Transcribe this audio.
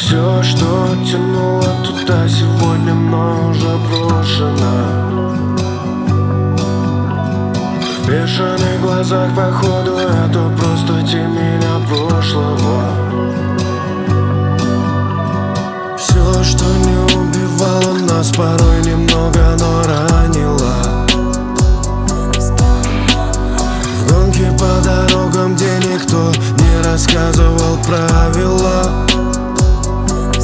Все, что тянуло туда, сегодня мною уже брошено. В бешеных глазах, походу, это просто тень меня прошлого. Все, что не убивало нас, порой немного, но ранило. В гонке по дорогам, где никто не рассказывал правила.